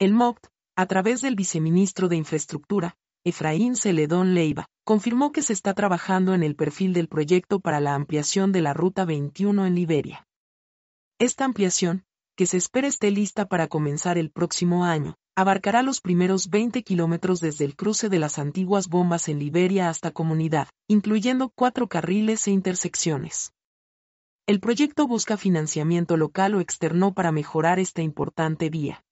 El MOCT, a través del viceministro de Infraestructura, Efraín Celedón Leiva, confirmó que se está trabajando en el perfil del proyecto para la ampliación de la Ruta 21 en Liberia. Esta ampliación, que se espera esté lista para comenzar el próximo año, abarcará los primeros 20 kilómetros desde el cruce de las antiguas bombas en Liberia hasta Comunidad, incluyendo 4 carriles e intersecciones. El proyecto busca financiamiento local o externo para mejorar esta importante vía.